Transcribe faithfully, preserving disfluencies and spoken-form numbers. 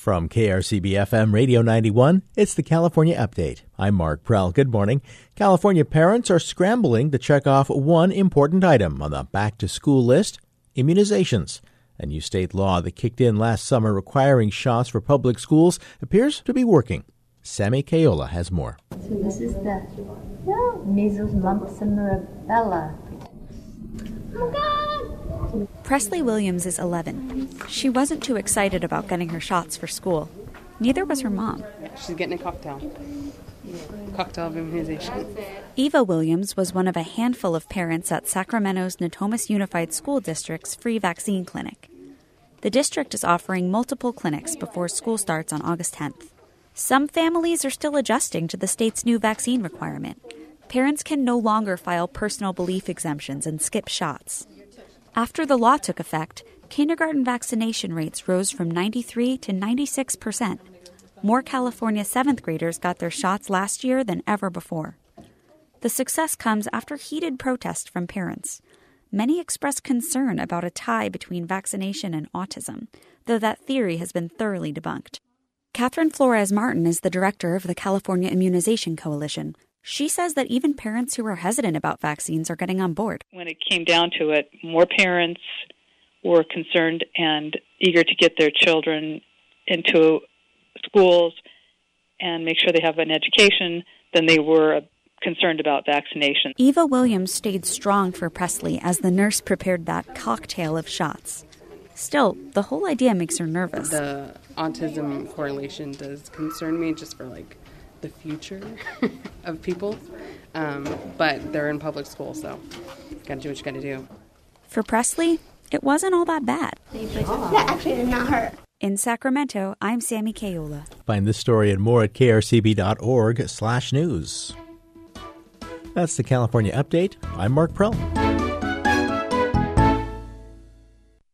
From K R C B F M Radio ninety-one, it's the California Update. I'm Mark Prell. Good morning. California parents are scrambling to check off one important item on the back-to-school list, immunizations. A new state law that kicked in last summer requiring shots for public schools appears to be working. Sammy Kayola has more. So this is the measles, mumps, and rubella. Oh, God! Presley Williams is eleven. She wasn't too excited about getting her shots for school. Neither was her mom. She's getting a cocktail. Cocktail of immunization. Eva Williams was one of a handful of parents at Sacramento's Natomas Unified School District's free vaccine clinic. The district is offering multiple clinics before school starts on August tenth. Some families are still adjusting to the state's new vaccine requirement. Parents can no longer file personal belief exemptions and skip shots. After the law took effect, kindergarten vaccination rates rose from ninety-three to ninety-six percent. More California seventh graders got their shots last year than ever before. The success comes after heated protest from parents. Many expressed concern about a tie between vaccination and autism, though that theory has been thoroughly debunked. Catherine Flores Martin is the director of the California Immunization Coalition. She says that even parents who are hesitant about vaccines are getting on board. When it came down to it, more parents were concerned and eager to get their children into schools and make sure they have an education than they were concerned about vaccination. Eva Williams stayed strong for Presley as the nurse prepared that cocktail of shots. Still, the whole idea makes her nervous. The autism correlation does concern me just for, like, the future of people. Um, but they're in public school, so gotta do what you gotta do. For Presley, it wasn't all that bad. That actually did not hurt. In Sacramento, I'm Sammy Kayola. Find this story and more at krcb.org slash news. That's the California Update. I'm Mark Prell.